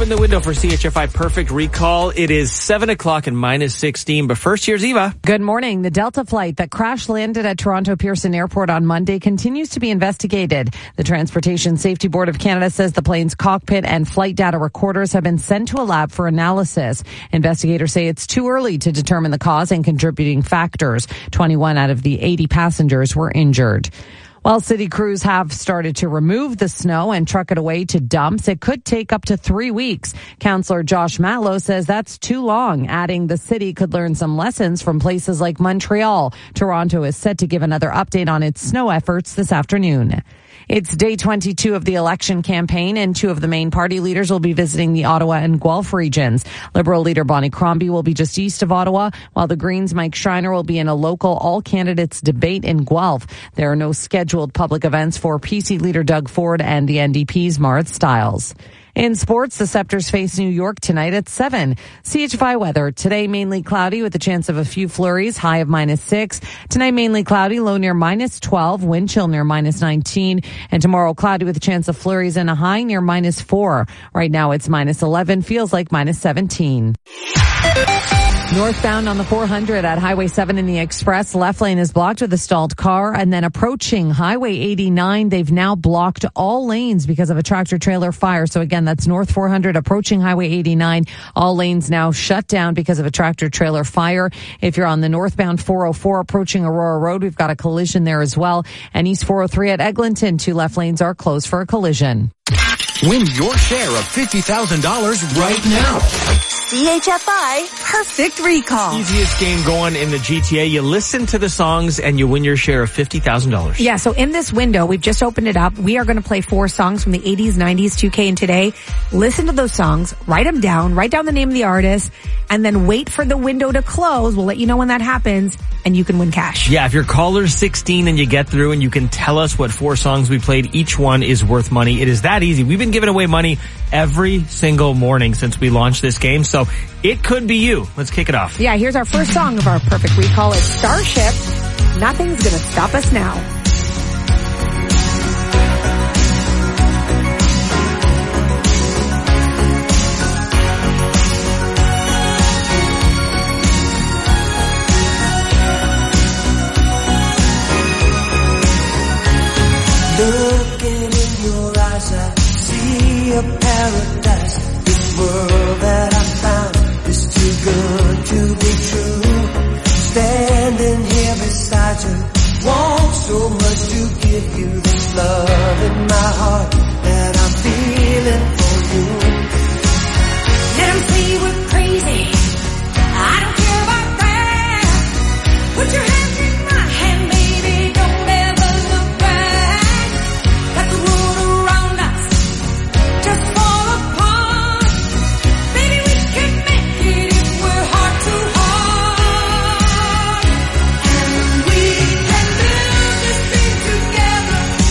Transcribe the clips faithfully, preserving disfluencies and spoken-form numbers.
Open the window for C H F I Perfect Recall. It is seven o'clock and minus sixteen, but first, here's Eva. Good morning. The Delta flight that crash landed at Toronto Pearson Airport on Monday continues to be investigated. The Transportation Safety Board of Canada says the plane's cockpit and flight data recorders have been sent to a lab for analysis. Investigators say it's too early to determine the cause and contributing factors. twenty-one out of the eighty passengers were injured. While city crews have started to remove the snow and truck it away to dumps, it could take up to three weeks. Councillor Josh Matlow says that's too long, adding the city could learn some lessons from places like Montreal. Toronto is set to give another update on its snow efforts this afternoon. It's day twenty-two of the election campaign, and two of the main party leaders will be visiting the Ottawa and Guelph regions. Liberal leader Bonnie Crombie will be just east of Ottawa, while the Greens' Mike Schreiner will be in a local all-candidates debate in Guelph. There are no scheduled public events for P C leader Doug Ford and the N D P's Marit Stiles. In sports, the Scepters face New York tonight at seven. C H F I weather. Today, mainly cloudy with a chance of a few flurries, high of minus six. Tonight, mainly cloudy, low near minus twelve, wind chill near minus nineteen. And tomorrow, cloudy with a chance of flurries and a high near minus four. Right now, it's minus eleven, feels like minus seventeen. Northbound on the four hundred at Highway seven in the Express, left lane is blocked with a stalled car, and then approaching Highway eighty-nine, they've now blocked all lanes because of a tractor-trailer fire. So again, that's North four hundred approaching Highway eighty-nine. All lanes now shut down because of a tractor-trailer fire. If you're on the northbound four oh four approaching Aurora Road, we've got a collision there as well. And East four oh three at Eglinton, two left lanes are closed for a collision. Win your share of fifty thousand dollars right now. C H F I Perfect Recall. Easiest game going in the G T A. You listen to the songs and you win your share of fifty thousand dollars. Yeah, so in this window, we've just opened it up. We are going to play four songs from the eighties, nineties, two K, and today. Listen to those songs, write them down, write down the name of the artist, and then wait for the window to close. We'll let you know when that happens, and you can win cash. Yeah, if you're caller sixteen and you get through and you can tell us what four songs we played, each one is worth money. It is that easy. We've been giving away money every single morning since we launched this game, so it could be you. Let's kick it off. Yeah, here's our first song of our Perfect Recall. It's Starship. Nothing's gonna stop us now. Looking in your eyes, I see a paradise. This world that I found is too good to be true. Standing here beside you, want so much to give you this love in my heart that I'm feeling for you. Let them say we're crazy. I don't care about that. Put your hands in my hand, baby. Don't ever look back. Let the world around us just fall apart. Baby, we can make it if we're heart to heart. And we can build this thing together.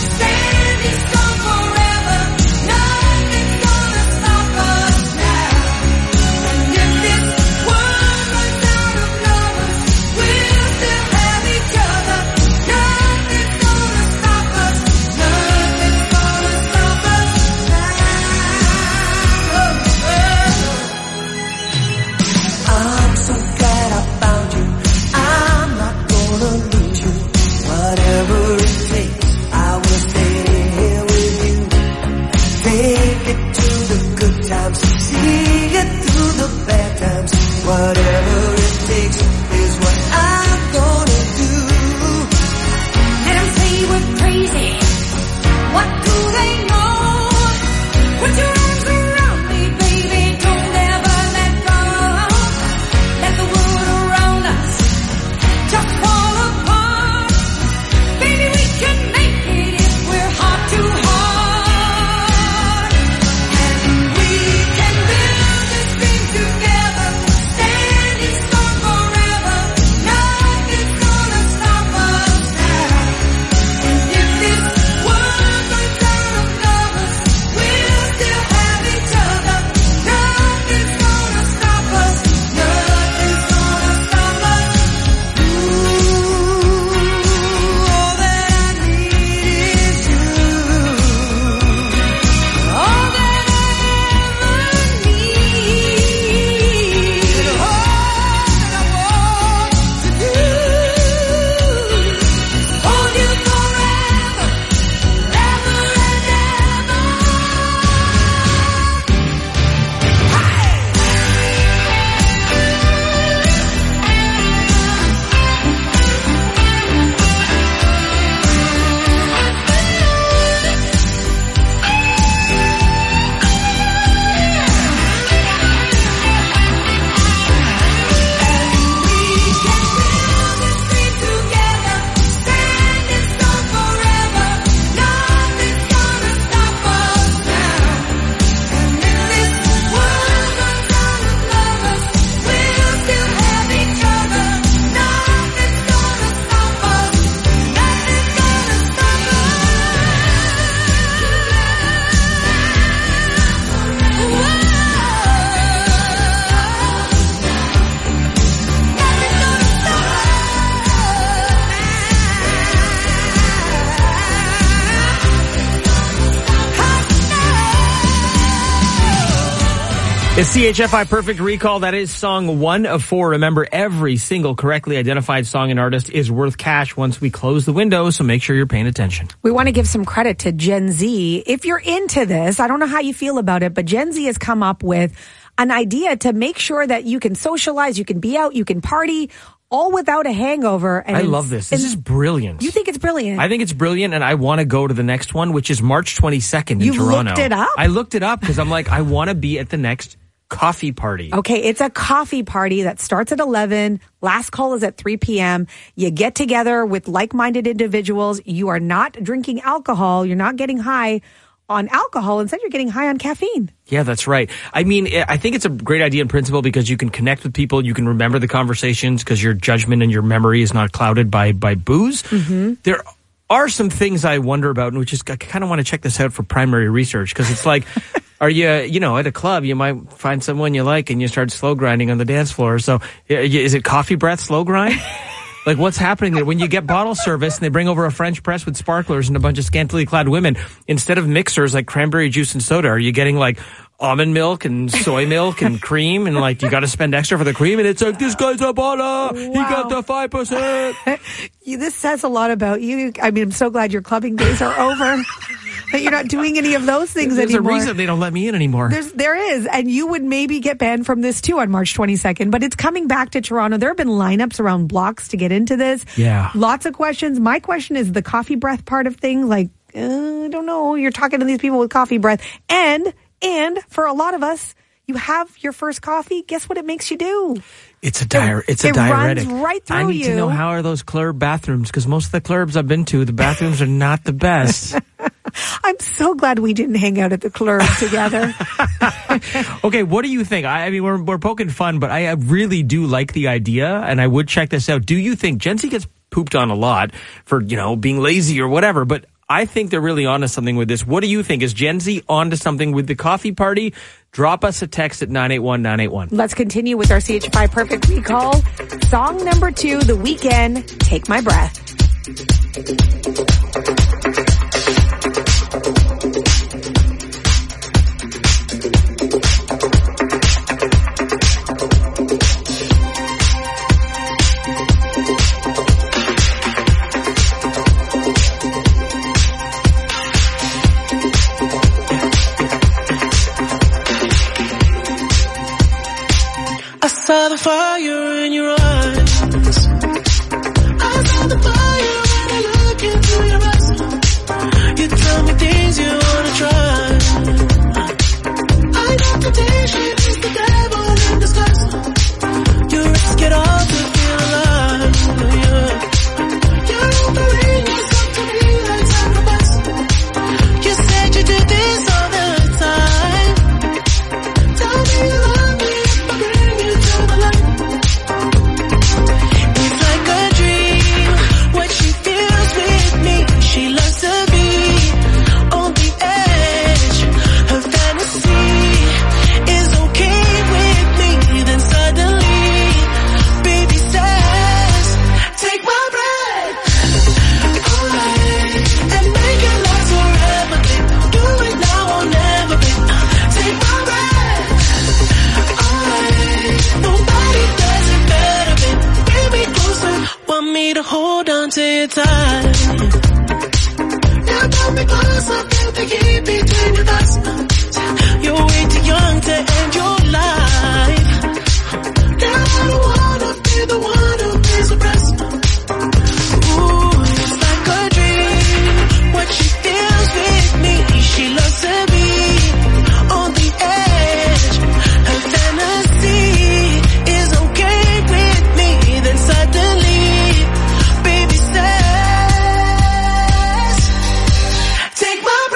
It's C H F I Perfect Recall. That is song one of four. Remember, every single correctly identified song and artist is worth cash once we close the window, so make sure you're paying attention. We want to give some credit to Gen Z. If you're into this, I don't know how you feel about it, but Gen Z has come up with an idea to make sure that you can socialize, you can be out, you can party, all without a hangover. And I love this. This is brilliant. You think it's brilliant? I think it's brilliant, and I want to go to the next one, which is March twenty-second in You Toronto. looked it up? I looked it up because I'm like, I want to be at the next coffee party. Okay, it's a coffee party that starts at eleven. Last call is at three p.m. You get together with like-minded individuals. You are not drinking alcohol. You're not getting high on alcohol. Instead, you're getting high on caffeine. Yeah, that's right. I mean, I think it's a great idea in principle because you can connect with people. You can remember the conversations because your judgment and your memory is not clouded by, by booze. Mm-hmm. There are some things I wonder about, which is I kind of want to check this out for primary research because it's like, are you, you know, at a club, you might find someone you like and you start slow grinding on the dance floor. So is it coffee breath slow grind? Like, what's happening there? When you get bottle service and they bring over a French press with sparklers and a bunch of scantily clad women, instead of mixers like cranberry juice and soda, are you getting like almond milk and soy milk and cream? And like, you got to spend extra for the cream. And it's like, this guy's a baller. Wow. He got the five percent. This says a lot about you. I mean, I'm so glad your clubbing days are over. That you're not doing any of those things There's anymore. There's a reason they don't let me in anymore. There's, there is. And you would maybe get banned from this too on March twenty-second. But it's coming back to Toronto. There have been lineups around blocks to get into this. Yeah. Lots of questions. My question is the coffee breath part of thing. Like, uh, I don't know. You're talking to these people with coffee breath. And, and for a lot of us, you have your first coffee. Guess what it makes you do? It's a diur- It's a it diuretic. Runs right through I need you. to know, how are those club bathrooms? Because most of the clubs I've been to, the bathrooms are not the best. I'm so glad we didn't hang out at the club together. Okay, what do you think? I, I mean, we're we're poking fun, but I, I really do like the idea, and I would check this out. Do you think Gen Z gets pooped on a lot for, you know, being lazy or whatever? But I think they're really onto something with this. What do you think? Is Gen Z onto something with the coffee party? Drop us a text at nine eight one nine eight one. Let's continue with our C H F I Perfect Recall. Song number two, The Weeknd, Take My Breath. I saw the fire in your eyes. I saw the fire when I look into your eyes. You tell me things you wanna try. I know temptation is the devil in disguise. You risk it all to feel alive. Yeah. You're offering yourself to me like sacrifice. You said you do this all the time. Tell me you love me if I bring you to the light. It's like a dream, what she feels with me. She loves to be on the edge. Her fantasy is okay with me. Then suddenly, baby says, take my breath away and make it last forever, babe. Do it now or never, babe. Take my breath away. Nobody does it better, babe. Bring me closer, want me to hold on to your tight. Now come me closer, feel the heat between your thighs. You're way too young to end your life. Now I don't wanna be the one who pays the price. Ooh, it's like a dream, what she feels with me. She loves to be on the edge. Her fantasy is okay with me. Then suddenly, baby says, take my breath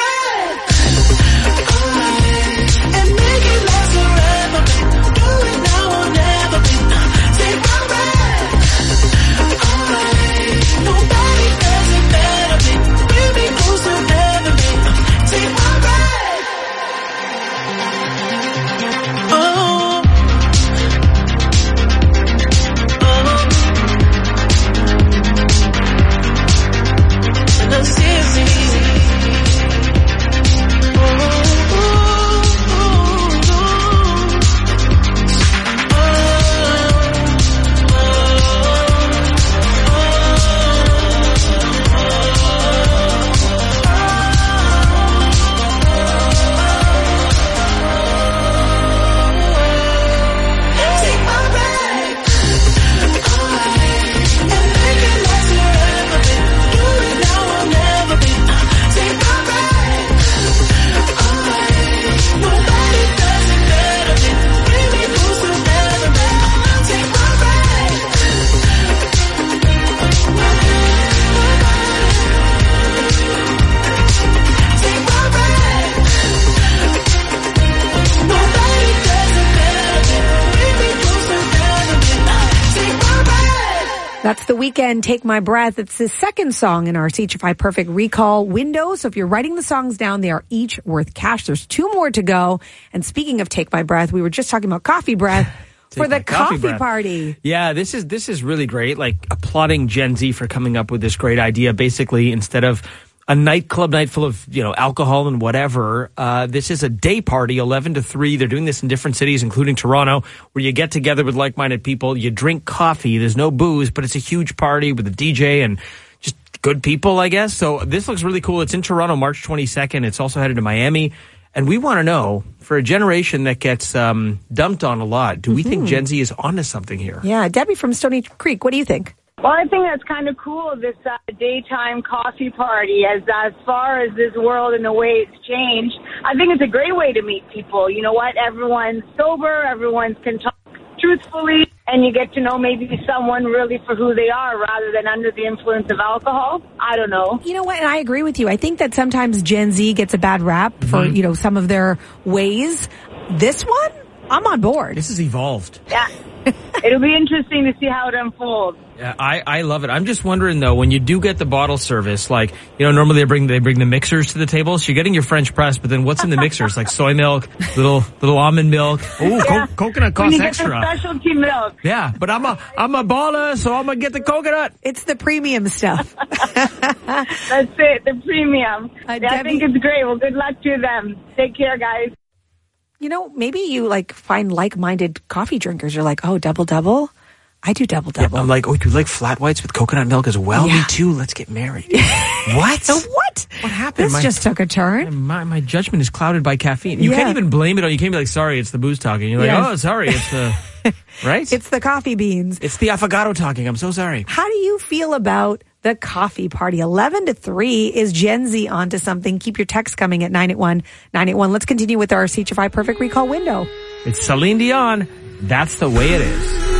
That's The Weeknd, Take My Breath. It's the second song in our C H F I Perfect Recall window. So if you're writing the songs down, they are each worth cash. There's two more to go. And speaking of Take My Breath, we were just talking about coffee breath for the coffee, coffee party. Yeah, this is this is really great. Like applauding Gen Z for coming up with this great idea. Basically, instead of a nightclub night full of, you know, alcohol and whatever. Uh, this is a day party, eleven to three. They're doing this in different cities, including Toronto, where you get together with like-minded people. You drink coffee. There's no booze, but it's a huge party with a D J and just good people, I guess. So this looks really cool. It's in Toronto, March twenty-second. It's also headed to Miami. And we want to know, for a generation that gets um, dumped on a lot, do we mm-hmm. think Gen Z is onto something here? Yeah. Debbie from Stony Creek, what do you think? Well, I think that's kind of cool, this uh, daytime coffee party, as as far as this world and the way it's changed. I think it's a great way to meet people. You know what? Everyone's sober, everyone can talk truthfully, and you get to know maybe someone really for who they are rather than under the influence of alcohol. I don't know. You know what? And I agree with you. I think that sometimes Gen Z gets a bad rap for, mm-hmm. you know, some of their ways. This one, I'm on board. This has evolved. Yeah. It'll be interesting to see how it unfolds. Yeah, I, I love it. I'm just wondering though, when you do get the bottle service, like, you know, normally they bring they bring the mixers to the table, so you're getting your French press, but then what's in the mixers? Like soy milk, little little almond milk. Oh, yeah. co- coconut costs when you get extra. The specialty milk. Yeah, but I'm a I'm a baller, so I'm gonna get the coconut. It's the premium stuff. That's it, the premium. Uh, yeah, I think it's great. Well, good luck to them. Take care, guys. You know, maybe you like find like-minded coffee drinkers. You're like, oh, double-double? I do double-double. Yeah, I'm like, oh, you like flat whites with coconut milk as well? Yeah. Me too. Let's get married. What? So what? What happened? This my, just took a turn. My, my judgment is clouded by caffeine. You yeah. can't even blame it on, you can't be like, sorry, it's the booze talking. You're like, yes. oh, sorry, it's the, right? It's the coffee beans. It's the affogato talking. I'm so sorry. How do you feel about the coffee party? eleven to three. Is Gen Z onto something? Keep your text coming at nine eight one, nine eight one. Let's continue with our C H F I Perfect Recall window. It's Celine Dion. That's the way it is.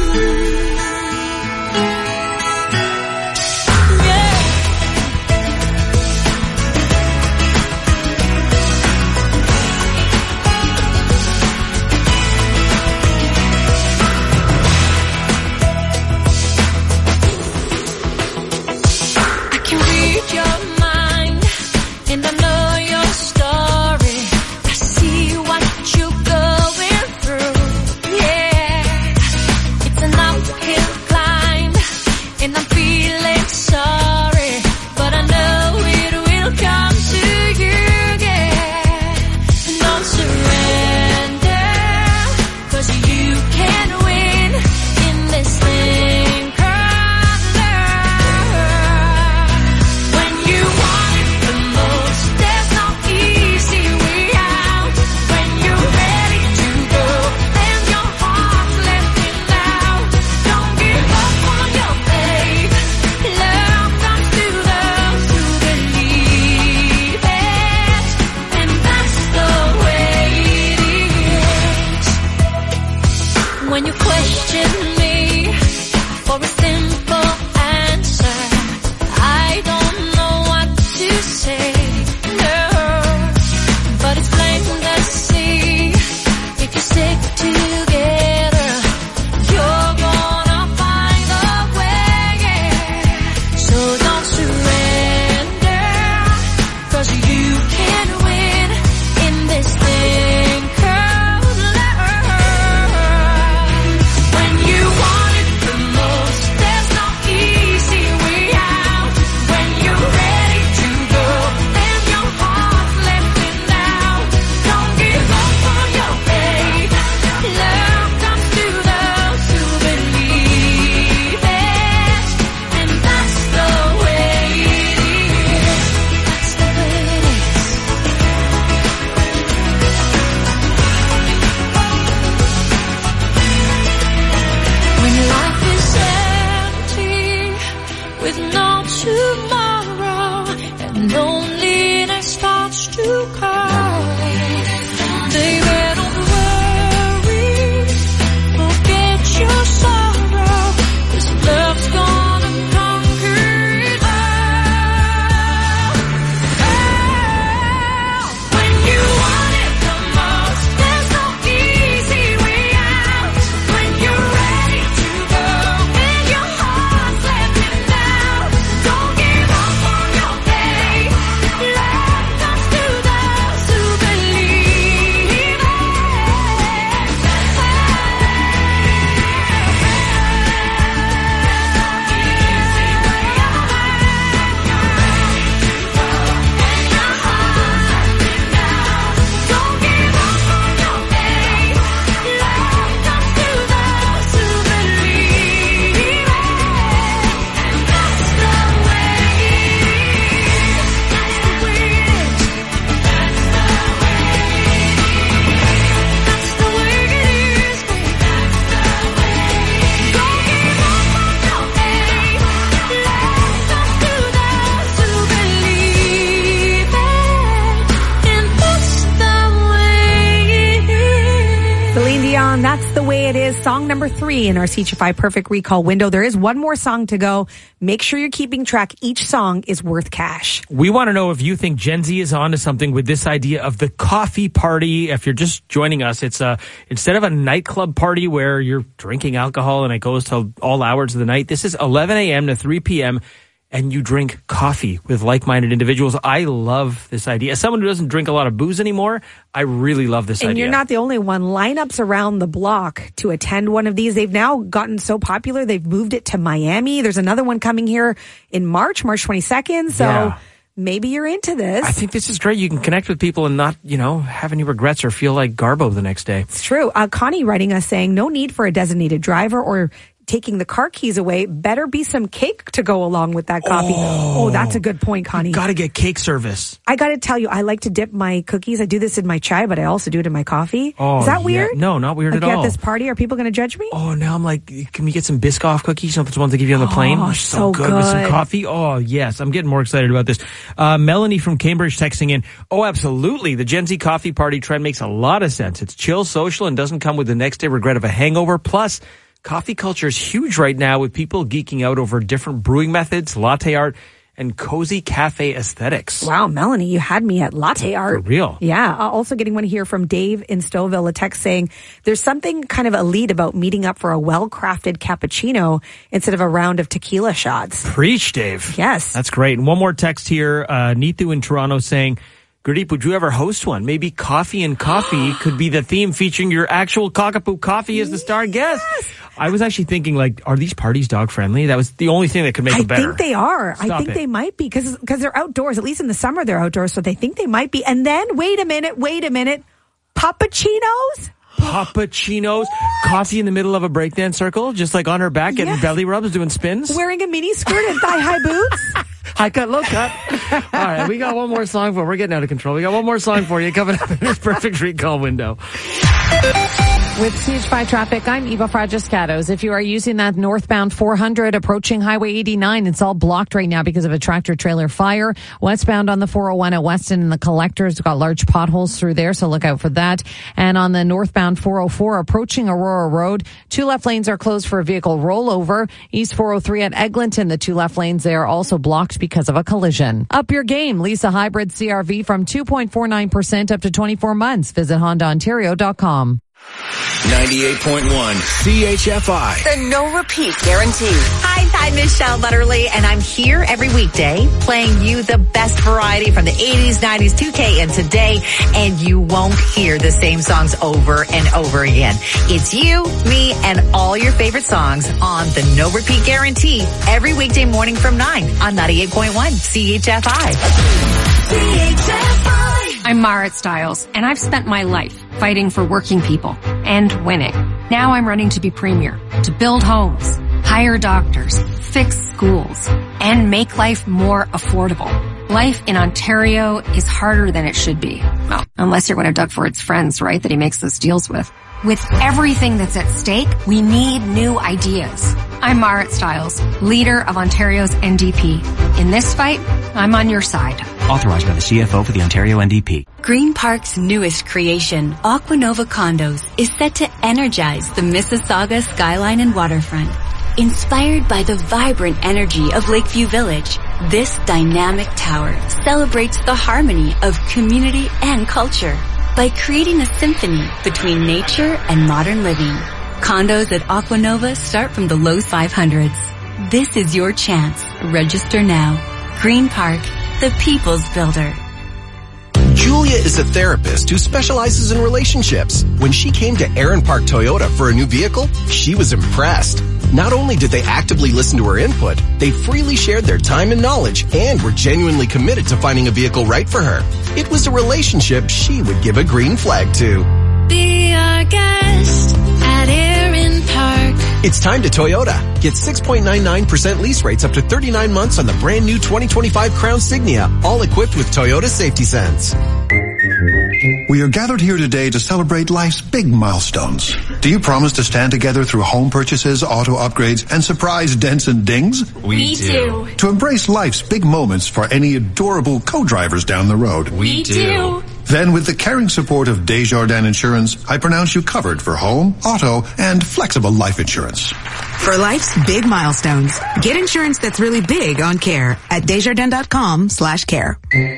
the way it is. Song number three in our C H F I Perfect Recall window. There is one more song to go. Make sure you're keeping track. Each song is worth cash. We want to know if you think Gen Z is onto something with this idea of the coffee party. If you're just joining us, it's a, instead of a nightclub party where you're drinking alcohol and it goes till all hours of the night, this is eleven a.m. to three p.m. and you drink coffee with like-minded individuals. I love this idea. As someone who doesn't drink a lot of booze anymore, I really love this and idea. And you're not the only one. Lineups around the block to attend one of these. They've now gotten so popular, they've moved it to Miami. There's another one coming here in March, March twenty-second. So yeah. Maybe you're into this. I think this is great. You can connect with people and not, you know, have any regrets or feel like Garbo the next day. It's true. Uh, Connie writing us saying, no need for a designated driver or taking the car keys away. Better be some cake to go along with that coffee. Oh, oh that's a good point, Connie. Got to get cake service. I got to tell you, I like to dip my cookies. I do this in my chai, but I also do it in my coffee. Oh, is that weird? Yeah. No, not weird like at all. At this party, are people going to judge me? Oh, now I'm like, can we get some Biscoff cookies? You know, the ones they give you on the plane? Oh, They're so, so good, good with some coffee. Oh, yes. I'm getting more excited about this. Uh, Melanie from Cambridge texting in, oh, absolutely. The Gen Z coffee party trend makes a lot of sense. It's chill, social, and doesn't come with the next day regret of a hangover. Plus, coffee culture is huge right now with people geeking out over different brewing methods, latte art, and cozy cafe aesthetics. Wow, Melanie, you had me at latte art. For real. Yeah. Uh, also getting one here from Dave in Stouffville, a text saying there's something kind of elite about meeting up for a well-crafted cappuccino instead of a round of tequila shots. Preach, Dave. Yes. That's great. And one more text here, uh, Neetu in Toronto saying, Gurdeep, would you ever host one? Maybe coffee and coffee could be the theme featuring your actual Cockapoo coffee as the star guest. Yes. I was actually thinking, like, are these parties dog friendly? That was the only thing that could make I it better. I think they are. Stop I think it. they might be because because they're outdoors. At least in the summer, they're outdoors. So they think they might be. And then, wait a minute, wait a minute. Puppuccinos? Puppuccinos, coffee in the middle of a breakdance circle, just like on her back, getting Yes. belly rubs, doing spins. Wearing a mini skirt and thigh-high boots? High cut, low cut. All right, we got one more song for. We're getting out of control. We got one more song for you coming up in this Perfect Recall window. With C H five traffic, I'm Eva Fragiscatos. If you are using that northbound four hundred approaching Highway eighty-nine, it's all blocked right now because of a tractor trailer fire. Westbound on the four oh one at Weston and the Collectors got large potholes through there, so look out for that. And on the northbound four oh four approaching Aurora Road, two left lanes are closed for a vehicle rollover. East four oh three at Eglinton, the two left lanes there are also blocked because of a collision. Up your game, Lisa Hybrid C R V from two point four nine percent up to twenty-four months. Visit honda ontario dot com. ninety-eight point one C H F I. The no repeat guarantee. Hi, I'm Michelle Butterly, and I'm here every weekday playing you the best variety from the eighties, nineties, two K, and today, and you won't hear the same songs over and over again. It's you, me, and all your favorite songs on the no repeat guarantee every weekday morning from nine on ninety-eight point one C H F I. C H F I. I'm Marit Stiles, and I've spent my life fighting for working people and winning. Now I'm running to be premier, to build homes, hire doctors, fix schools, and make life more affordable. Life in Ontario is harder than it should be. Well, unless you're one of Doug Ford's friends, right, that he makes those deals with. With everything that's at stake, we need new ideas. I'm Marit Stiles, leader of Ontario's N D P. In this fight, I'm on your side. Authorized by the C F O for the Ontario N D P. Green Park's newest creation, Aquanova Condos, is set to energize the Mississauga skyline and waterfront. Inspired by the vibrant energy of Lakeview Village, this dynamic tower celebrates the harmony of community and culture by creating a symphony between nature and modern living. Condos at Aquanova start from the low five hundreds. This is your chance. Register now. Green Park, the people's builder. Julia is a therapist who specializes in relationships. When she came to Aaron Park Toyota for a new vehicle, she was impressed. Not only did they actively listen to her input, they freely shared their time and knowledge and were genuinely committed to finding a vehicle right for her. It was a relationship she would give a green flag to. Be our guest at Aaron Park. It's time to Toyota. Get six point nine nine percent lease rates up to thirty-nine months on the brand new twenty twenty-five Crown Signia, all equipped with Toyota Safety Sense. We are gathered here today to celebrate life's big milestones. Do you promise to stand together through home purchases, auto upgrades, and surprise dents and dings? We, we do. To embrace life's big moments for any adorable co-drivers down the road? We, we do. Then with the caring support of Desjardins Insurance, I pronounce you covered for home, auto, and flexible life insurance. For life's big milestones, get insurance that's really big on care at Desjardins.com slash care.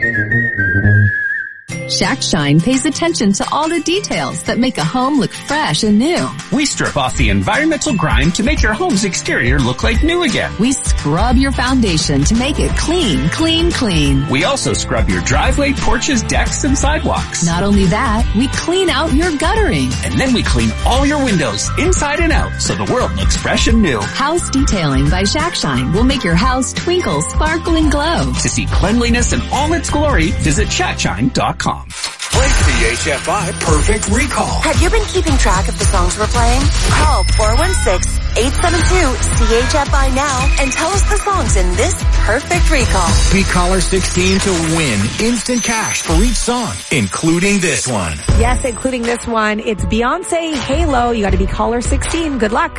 Shack Shine pays attention to all the details that make a home look fresh and new. We strip off the environmental grime to make your home's exterior look like new again. We scrub your foundation to make it clean, clean, clean. We also scrub your driveway, porches, decks, and sidewalks. Not only that, we clean out your guttering. And then we clean all your windows inside and out so the world looks fresh and new. House detailing by Shack Shine will make your house twinkle, sparkle, and glow. To see cleanliness in all its glory, visit shack shine dot com. Play C H F I Perfect Recall. Have you been keeping track of the songs we're playing? Call four one six, eight seven two, C H F I now and tell us the songs in this Perfect Recall. Be caller sixteen to win instant cash for each song, including this one. Yes, including this one. It's Beyonce, Halo. You got to be caller sixteen. Good luck.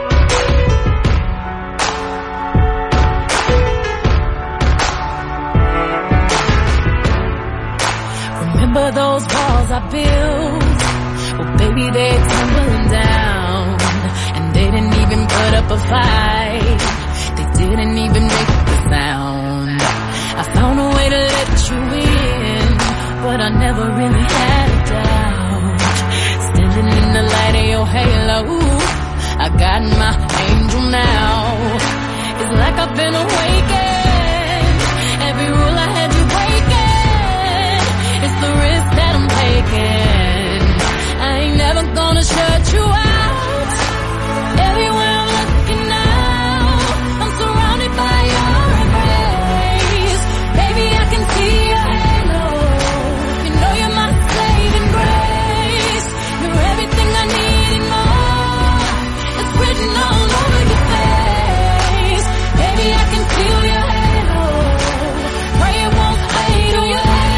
Remember those walls I built? Well, baby, they're tumbling down. And they didn't even put up a fight. They didn't even make a sound. I found a way to let you in, but I never really had a doubt. Standing in the light of your halo, I got my angel now. It's like I've been awakened. Every rule I had you breaking. It's the risk that I'm taking. I ain't never gonna shut you out. Everywhere I'm looking now, I'm surrounded by your embrace. Baby, I can see your halo. You know you're my saving grace. You're everything I need and more. It's written all over your face. Baby, I can feel your halo. Pray it won't fade on your halo.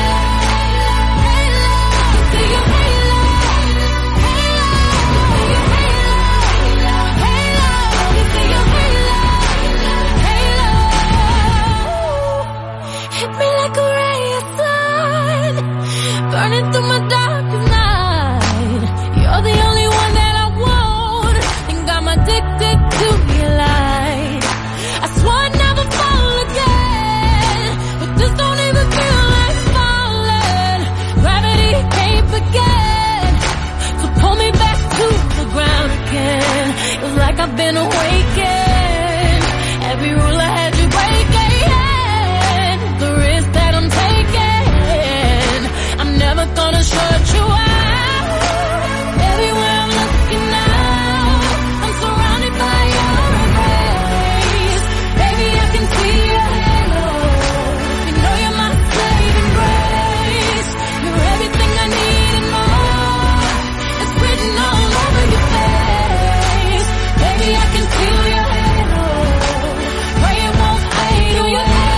Burning through my darkest night. You're the only one that I want. Think I'm addicted to your light. I swore I'd never fall again, but this don't even feel like falling. Gravity can't begin to pull me back to the ground again. It's like I've been awakened. Every rule I had you breaking. The risk that I'm taking, I'm never gonna shut you out. Everywhere I'm looking now, I'm surrounded by your embrace. Baby, I can see your halo. You know you're my saving grace. You're everything I need and more. It's written all over your face. Baby, I can feel your halo. Pray it won't fade on your halo.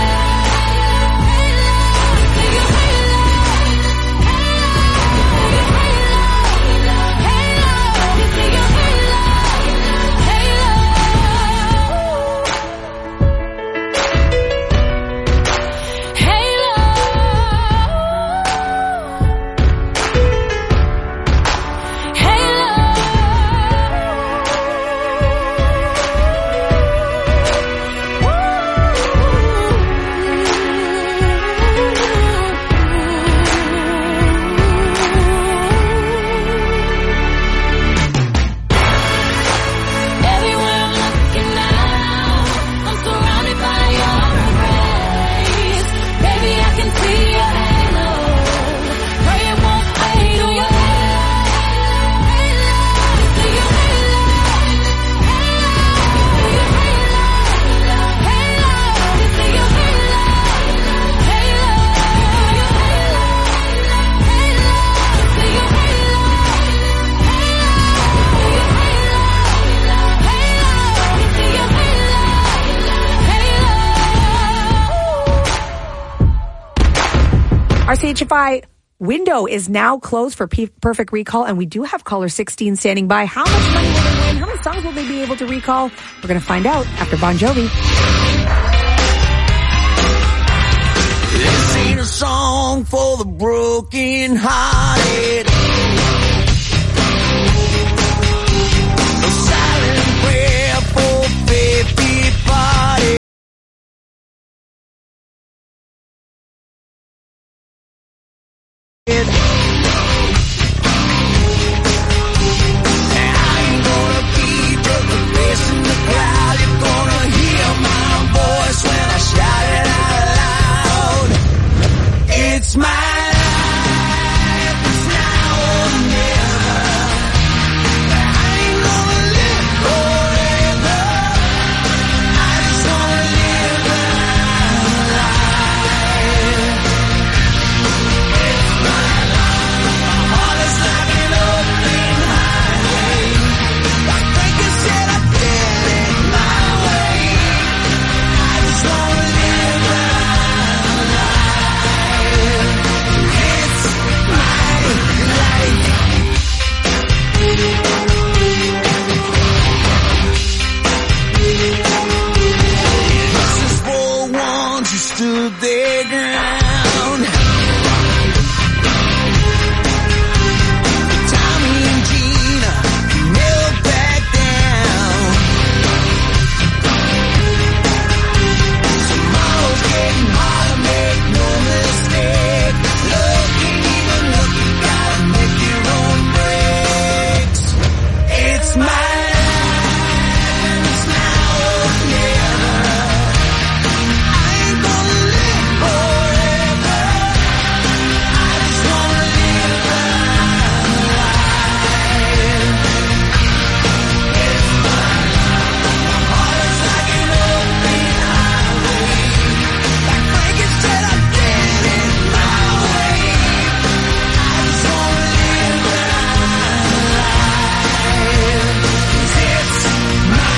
Our C H F I window is now closed for P- Perfect Recall, and we do have caller sixteen standing by. How much money will they win? How many songs will they be able to recall? We're going to find out after Bon Jovi. This ain't a song for the broken hearted. A silent prayer for baby body. It's my life, it's now or never. I ain't gonna live forever. I just wanna live my life. It's my life. My heart is like an open highway. I think I said I did it my way. I just wanna live my life. This is for ones who stood their ground. Tommy and Gina never back down. Tomorrow's getting harder, make no mistake. Love can't even look, you gotta make your own breaks. It's my life, it's now or never. I ain't gonna live forever. I just wanna live my life. It's my life. My heart is like an open highway. Like Frankie said, I did it my way. I just wanna live my life. 'Cause it's my life.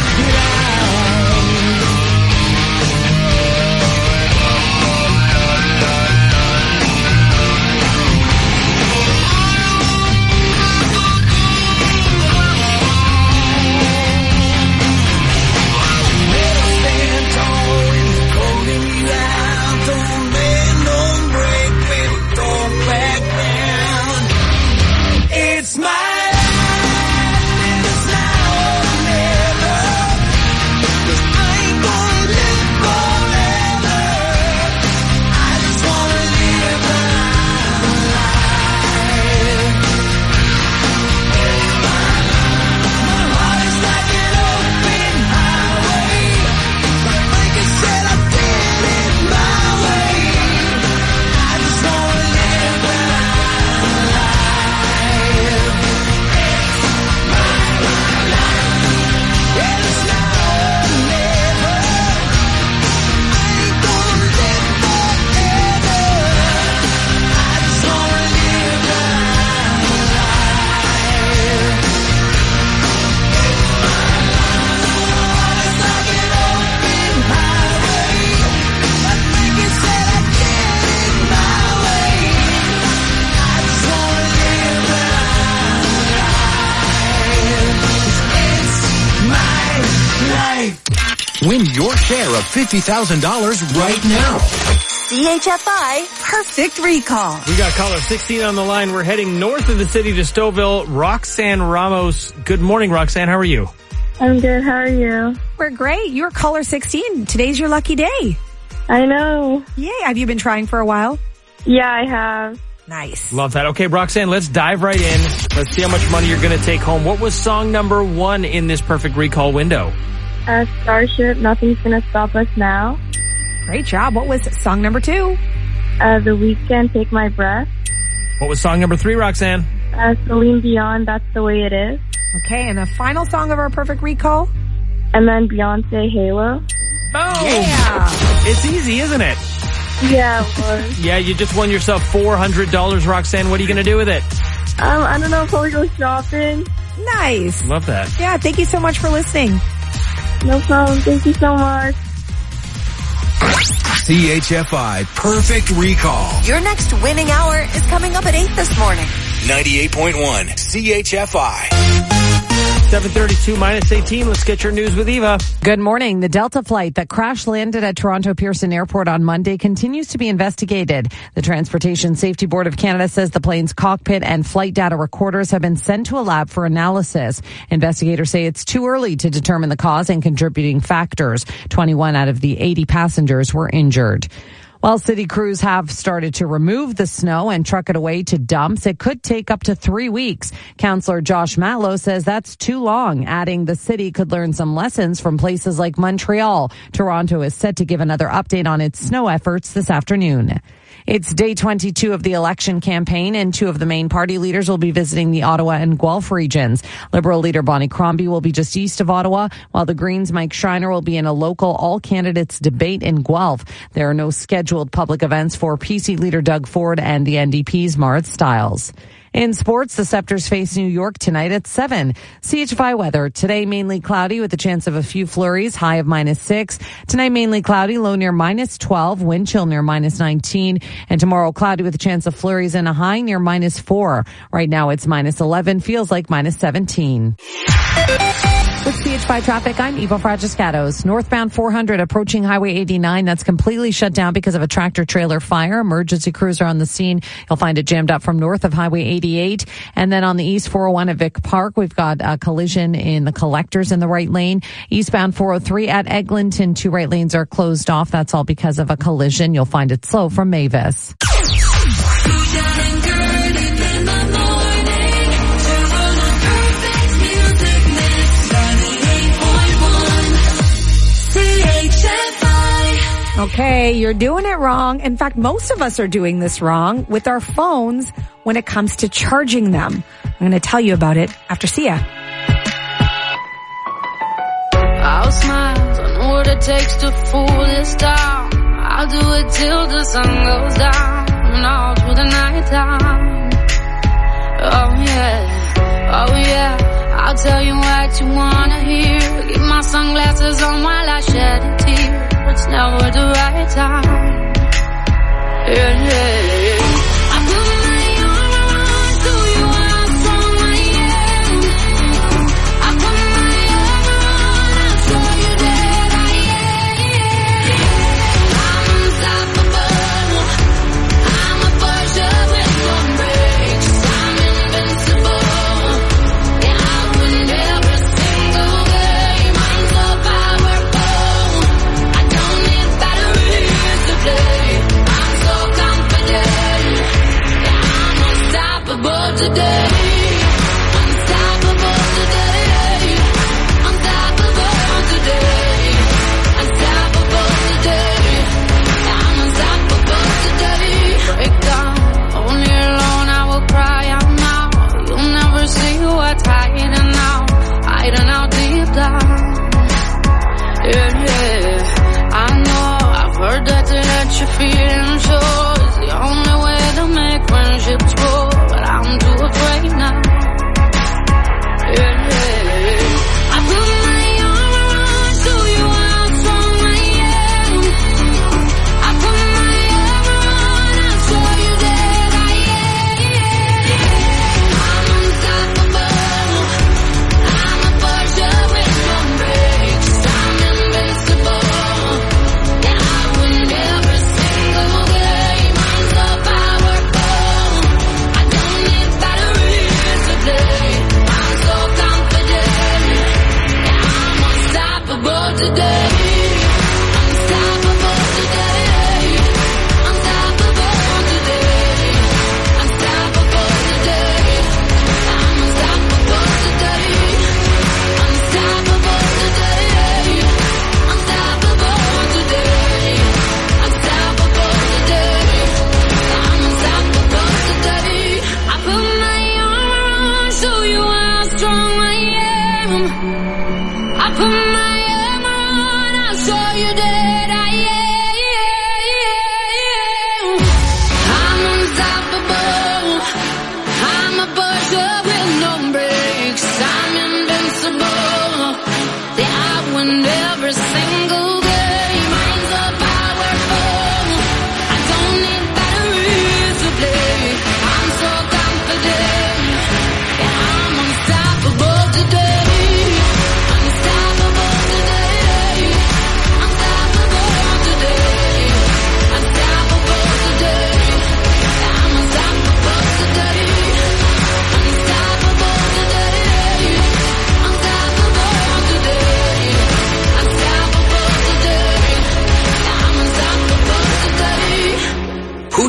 Never stand tall when you're holding me down. Don't bend, don't break, baby, don't back down. It's my life, it's now or never. 'Cause I ain't gonna live forever. I just wanna live my life. It's my life. My heart is like an open highway. Like Frankie said, I did it my way. I just wanna live my life. It's now or never. I ain't gonna live forever. I just wanna live my life. It's like an open highway. Like Frankie said, I did it my way. I just wanna live my life. It's my life. Win your share of fifty thousand dollars right now. C H F I Perfect Recall. We got caller sixteen on the line. We're heading north of the city to Stouffville. Roxanne Ramos. Good morning, Roxanne. How are you? I'm good. How are you? We're great. You're caller sixteen. Today's your lucky day. I know. Yay. Have you been trying for a while? Yeah, I have. Nice. Love that. Okay, Roxanne, let's dive right in. Let's see how much money you're going to take home. What was song number one in this Perfect Recall window? Uh, Starship, Nothing's Gonna Stop Us Now. Great job. What was song number two? Uh, The Weeknd, Take My Breath. What was song number three, Roxanne? Uh, Celine Dion, That's the Way It Is. Okay, and the final song of our Perfect Recall? And then Beyonce, Halo. Oh! Yeah! It's easy, isn't it? Yeah, it was. Yeah, you just won yourself four hundred dollars, Roxanne. What are you going to do with it? Um, I don't know, probably go shopping. Nice. Love that. Yeah, thank you so much for listening. No problem. Thank you so much. C H F I Perfect Recall. Your next winning hour is coming up at eight this morning. ninety-eight point one C H F I. seven thirty-two minus eighteen. Let's get your news with Eva. Good morning. The Delta flight that crash landed at Toronto Pearson Airport on Monday continues to be investigated. The Transportation Safety Board of Canada says the plane's cockpit and flight data recorders have been sent to a lab for analysis. Investigators say it's too early to determine the cause and contributing factors. twenty-one out of the eighty passengers were injured. While city crews have started to remove the snow and truck it away to dumps, it could take up to three weeks. Councillor Josh Matlow says that's too long, adding the city could learn some lessons from places like Montreal. Toronto is set to give another update on its snow efforts this afternoon. It's day twenty-two of the election campaign, and two of the main party leaders will be visiting the Ottawa and Guelph regions. Liberal leader Bonnie Crombie will be just east of Ottawa, while the Greens' Mike Schreiner will be in a local all-candidates debate in Guelph. There are no scheduled public events for P C leader Doug Ford and the N D P's Marit Stiles. In sports, the Scepters face New York tonight at seven. C H F I weather. Today, mainly cloudy with a chance of a few flurries, high of minus six. Tonight, mainly cloudy, low near minus twelve, wind chill near minus nineteen. And tomorrow, cloudy with a chance of flurries and a high near minus four. Right now, it's minus eleven, feels like minus seventeen. With C H five traffic, I'm Eva Fragiscatos. Northbound four hundred approaching Highway eighty-nine. That's completely shut down because of a tractor trailer fire. Emergency crews are on the scene. You'll find it jammed up from north of Highway eighty-eight. And then on the east four oh one at Vic Park, we've got a collision in the collectors in the right lane. Eastbound four oh three at Eglinton, two right lanes are closed off. That's all because of a collision. You'll find it slow from Mavis. Okay, you're doing it wrong. In fact, most of us are doing this wrong with our phones when it comes to charging them. I'm going to tell you about it after Sia. I'll smile, I know what it takes to fool this town. I'll do it till the sun goes down and all through the night time. Oh yeah, oh yeah, I'll tell you what you wanna hear. Keep my sunglasses on while I shed a tear. It's never the right time. Yeah, yeah, yeah. I put my arm around to you how strong I am. I put my arm around and show you that I am. I'm unstoppable. I'm a force with no brakes. I'm invincible. Yeah, I win every single game. I'm so powerful. I don't need batteries to play. I'm so confident. Yeah, I'm unstoppable today. Unstoppable today. Unstoppable today. Unstoppable today. Yeah, I'm unstoppable today. Break down. Only alone I will cry out now. You'll never see what's hiding out. Hiding out deep down. Yeah, yeah. I know, I've heard that to let you feel and show is the only way to make friendships grow, but I'm too afraid now. Yeah, yeah. I put my arm around to you how strong I am. I put my arm around and show you that I am. I'm unstoppable. I'm a force with no brakes. I'm invincible. Yeah, I win every single game.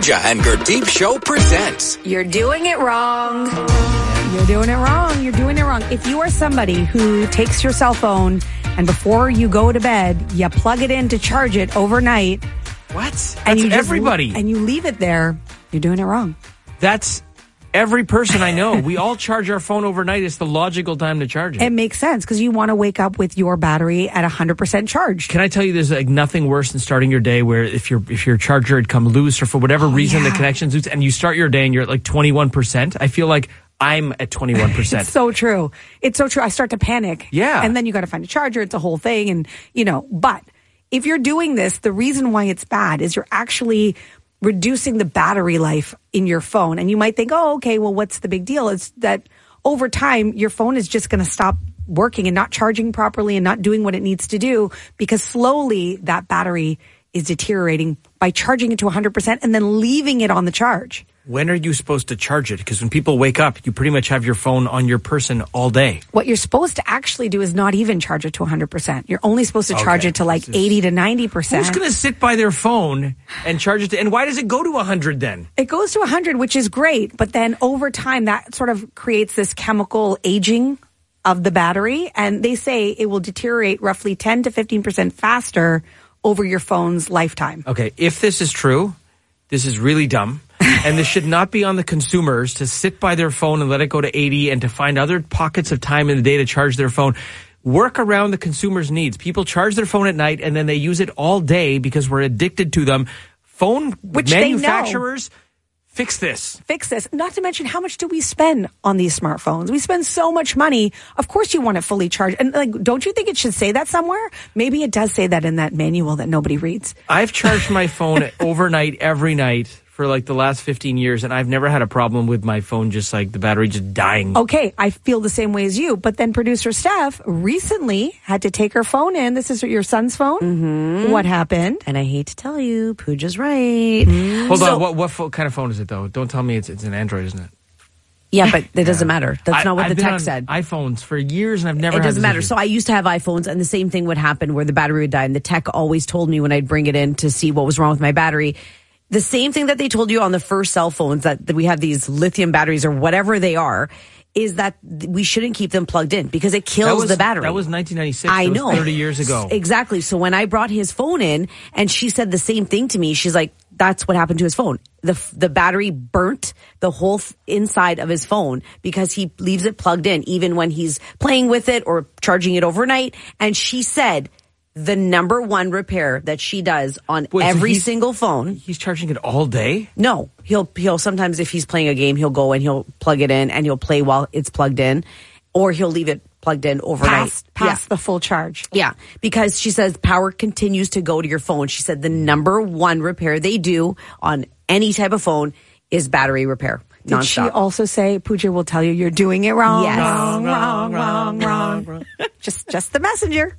Pooja and Gurdeep Show presents. You're doing it wrong. You're doing it wrong. You're doing it wrong. If you are somebody who takes your cell phone and before you go to bed, you plug it in to charge it overnight. What? That's and you just, everybody. And you leave it there, you're doing it wrong. That's every person I know. We all charge our phone overnight. It's the logical time to charge it. It makes sense because you want to wake up with your battery at one hundred percent charged. Can I tell you there's like nothing worse than starting your day where if your if your charger had come loose or for whatever oh, reason yeah. the connection's loose and you start your day and you're at like twenty-one percent. I feel like I'm at twenty-one percent. It's so true. It's so true. I start to panic. Yeah. And then you got to find a charger. It's a whole thing. And, you know, but if you're doing this, the reason why it's bad is you're actually reducing the battery life in your phone. And you might think, oh, okay, well, what's the big deal? It's that over time, your phone is just going to stop working and not charging properly and not doing what it needs to do because slowly that battery is deteriorating by charging it to one hundred percent and then leaving it on the charge. When are you supposed to charge it? Because when people wake up, you pretty much have your phone on your person all day. What you're supposed to actually do is not even charge it to one hundred percent. You're only supposed to charge okay. it to like is, eighty to ninety percent. Who's going to sit by their phone and charge it to, and why does it go to one hundred then? It goes to one hundred, which is great. But then over time, that sort of creates this chemical aging of the battery. And they say it will deteriorate roughly ten to fifteen percent faster over your phone's lifetime. Okay, if this is true, this is really dumb. And this should not be on the consumers to sit by their phone and let it go to eighty and to find other pockets of time in the day to charge their phone. Work around the consumer's needs. People charge their phone at night and then they use it all day because we're addicted to them. Phone Which manufacturers, fix this. Fix this. Not to mention, how much do we spend on these smartphones? We spend so much money. Of course you want it fully charged. And like, don't you think it should say that somewhere? Maybe it does say that in that manual that nobody reads. I've charged my phone overnight every night for like the last fifteen years, and I've never had a problem with my phone just like the battery just dying. Okay, I feel the same way as you, but then producer Steph recently had to take her phone in. This is your son's phone? Mm-hmm. What happened? And I hate to tell you, Pooja's right. Mm-hmm. Hold so, on, what, what fo- kind of phone is it though? Don't tell me it's, it's an Android, isn't it? Yeah, but it doesn't matter. That's I, not what I've the been text on said. iPhones for years and I've never It had doesn't this matter. issue. So I used to have iPhones and the same thing would happen where the battery would die and the tech always told me when I'd bring it in to see what was wrong with my battery. The same thing that they told you on the first cell phones that, that we have these lithium batteries or whatever they are, is that we shouldn't keep them plugged in because it kills that was, the battery. That was nineteen ninety-six. I that was know. thirty years ago. Exactly. So when I brought his phone in and she said the same thing to me, she's like, that's what happened to his phone. The the battery burnt the whole f- inside of his phone because he leaves it plugged in even when he's playing with it or charging it overnight. And she said the number one repair that she does on Wait, every so single phone. He's charging it all day? No, he'll he'll sometimes if he's playing a game, he'll go and he'll plug it in and he'll play while it's plugged in, or he'll leave it plugged in overnight. Past, past yeah. the full charge. Yeah, because she says power continues to go to your phone. She said the number one repair they do on any type of phone is battery repair. Did nonstop. she also say, Pooja will tell you you're doing it wrong? Yes. Wrong, wrong, wrong, wrong. wrong. just, just the messenger.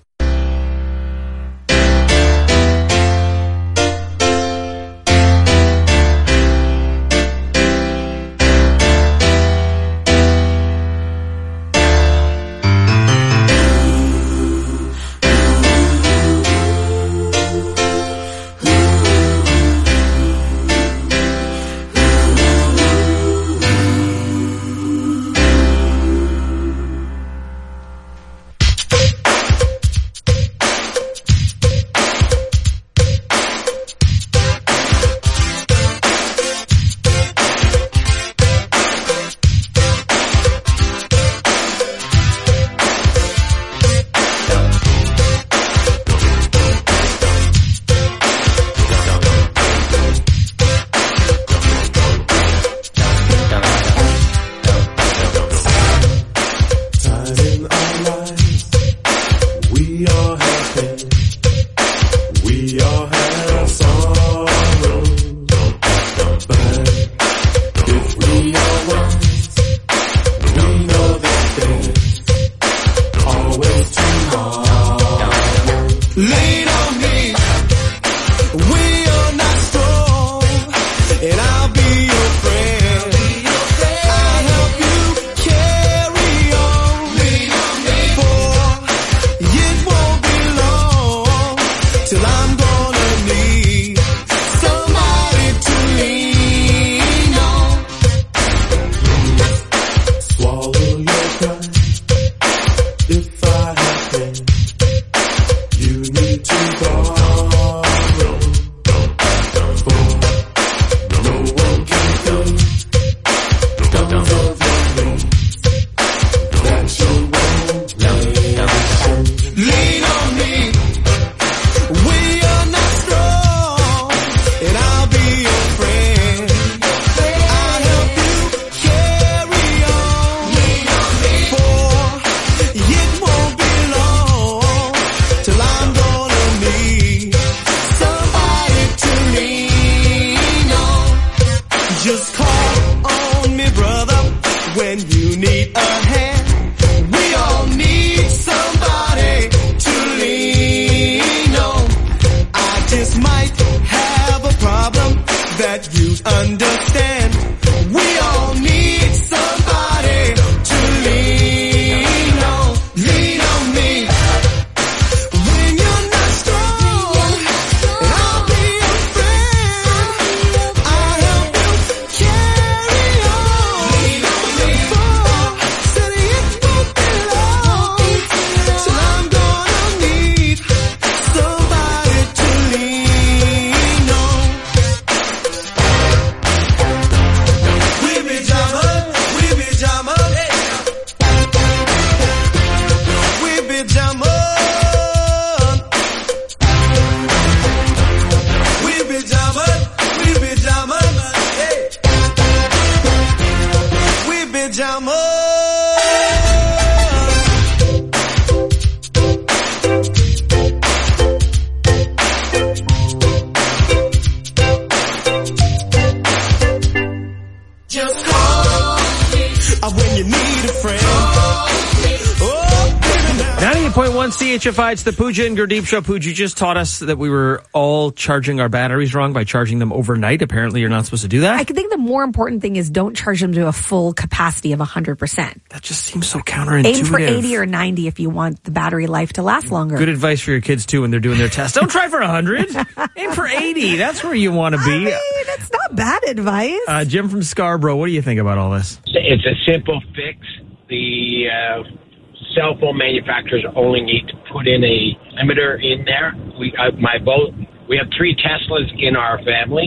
Till I'm gonna need somebody to lean just might have a problem that you understand. We all need somebody to lean on, lean on me. When you're not strong, and I'll be your friend. I'll help you carry on. Lean on me. Said it won't be long till I'm gonna need somebody to lean on. We be jamming, we be jamming, we be jamming, we be jamming, we be jamming, we be jamming. Just call me when you need a friend. Oh, baby, now. ninety-eight point one C H F I, it's the Pooja and Gurdeep show. Pooja, you just taught us that we were all charging our batteries wrong by charging them overnight. Apparently you're not supposed to do that. I think the more important thing is don't charge them to a full capacity of one hundred percent. That just seems so counterintuitive. Aim for eighty or ninety if you want the battery life to last longer. Good advice for your kids too when they're doing their test. Don't try for one hundred. Aim for eighty. That's where you want to be. I mean, it's not bad advice. Uh, Jim from Scarborough, what do you think about all this? It's a simple fix. The uh, cell phone manufacturers only need to put in a limiter in there. We, uh, my both, we have three Teslas in our family,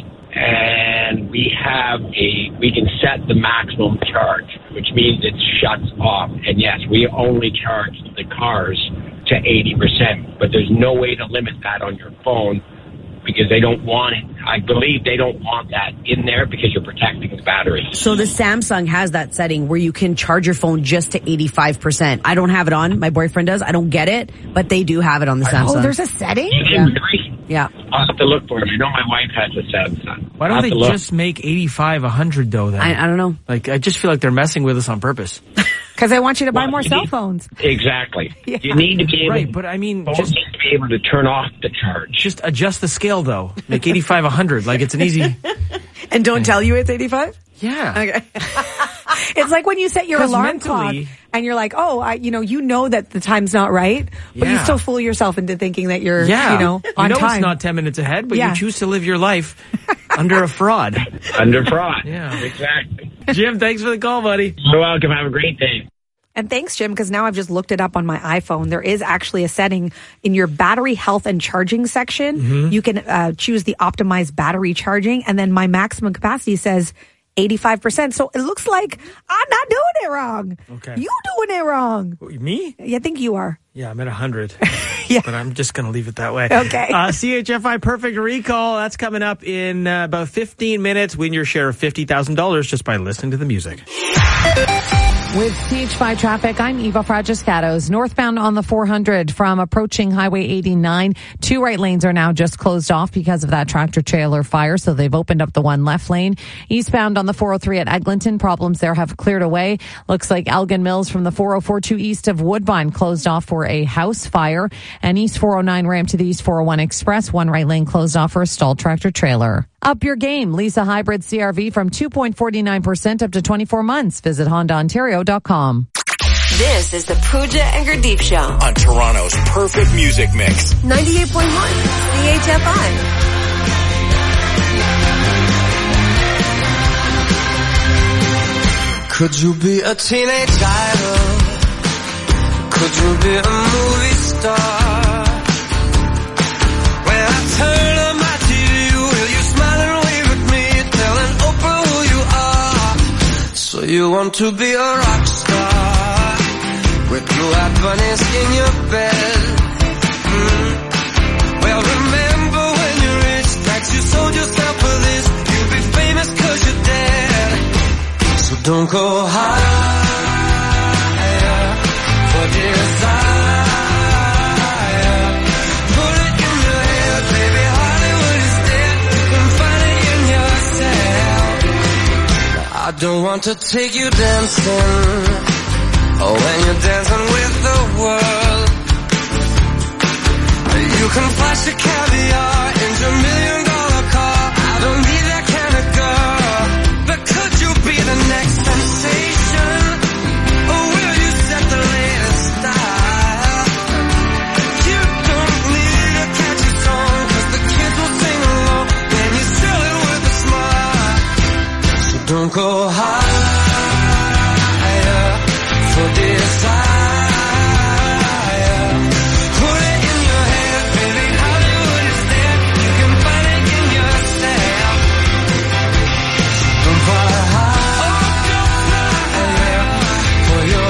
and we have a. We can set the maximum charge, which means it shuts off. And yes, we only charge the cars to eighty percent, but there's no way to limit that on your phone because they don't want it. I believe they don't want that in there because you're protecting the battery. So the Samsung has that setting where you can charge your phone just to eighty-five percent. I don't have it on. My boyfriend does. I don't get it, but they do have it on the Samsung. Oh, there's a setting? Yeah. Yeah. I'll have to look for it. I know my wife has a Samsung. Why I'll don't have they to look. just make eighty-five one hundred though then? I, I don't know. Like, I just feel like they're messing with us on purpose. Because I want you to buy Well, more you cell need- phones. Exactly. Yeah. You need to be able Right, but I mean, phones just need to be able to turn off the charge. just adjust the scale though. Make eighty-five one hundred. Like, it's an easy... And don't tell you it's eighty-five? Yeah. Okay. It's like when you set your 'Cause alarm mentally- clock and you're like, oh, I, you know, you know that the time's not right, but you Yeah. still fool yourself into thinking that you're, Yeah. you know, on you know time. it's not ten minutes ahead, but Yeah. you choose to live your life under a fraud. Under fraud. Yeah. Exactly. Jim, thanks for the call, buddy. You're welcome. Have a great day. And thanks, Jim, because now I've just looked it up on my iPhone. There is actually a setting in your battery health and charging section. Mm-hmm. You can uh, choose the optimized battery charging, and then my maximum capacity says eighty-five percent. So it looks like I'm not doing it wrong. Okay. You doing it wrong. Me? Yeah, I think you are. Yeah, I'm at one hundred. Yeah. But I'm just going to leave it that way. Okay. Uh, C H F I Perfect Recall. That's coming up in uh, about fifteen minutes. Win your share of fifty thousand dollars just by listening to the music. With C H five traffic, I'm Eva Fragiscatos. Northbound on the four hundred from approaching Highway eighty-nine. Two right lanes are now just closed off because of that tractor trailer fire, so they've opened up the one left lane. Eastbound on the four oh three at Eglinton, problems there have cleared away. Looks like Elgin Mills from the four oh four two east of Woodbine closed off for a house fire. And East four oh nine ramp to the East four oh one Express, one right lane closed off for a stalled tractor trailer. Up your game. Lisa Hybrid C R V from two point four nine percent up to twenty-four months. Visit Honda Ontario dot com. This is the Pooja and Gurdeep Show. On Toronto's perfect music mix. ninety-eight point one C H F I. Could you be a teenage idol? Could you be a movie star? When I turn on my T V, will you smile and wave at me, telling Oprah who you are? So you want to be a rock star with blue-eyed bunnies in your bed? Mm. Well, remember when you reached that you sold yourself for this. You'll be famous 'cause you're dead. So don't go higher for desire. Put it in your head, baby. Hollywood is dead. You can find it in yourself. I don't want to take you dancing. Oh, when you're dancing with the world. You can flash your caviar in Jamaica. Don't go higher for desire. Put it in your head, baby. Hollywood is dead. You can find it in yourself. Don't fly higher for your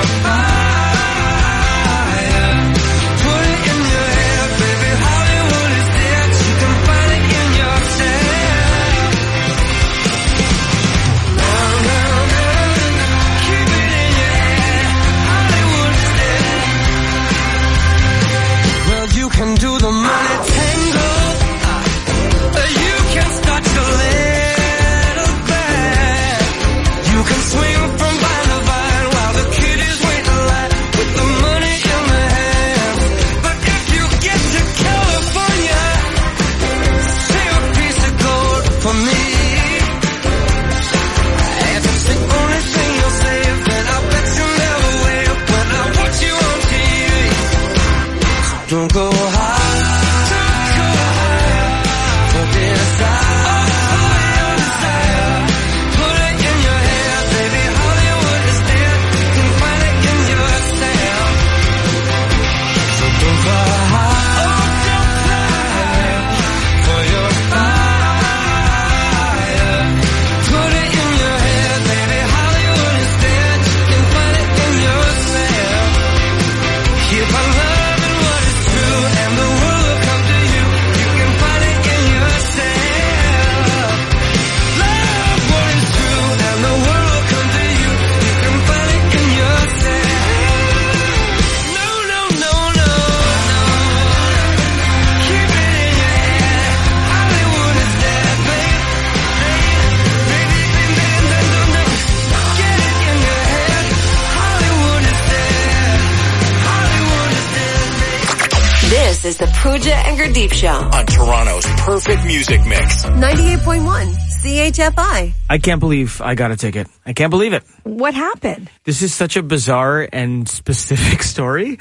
fire. Put it in your head, baby. Hollywood is dead. You can find it in yourself. You can do the money tango. You can start your little band. You can swing from vine to vine while the kiddies wait in line with the money in their hand. But if you get to California, save a piece of gold for me. If it's the only thing you'll save, then I bet you never wave when I watch you on T V. So don't go high. This is the Pooja and Gurdeep Show on Toronto's perfect music mix. ninety-eight point one C H F I. I can't believe I got a ticket. I can't believe it. What happened? This is such a bizarre and specific story.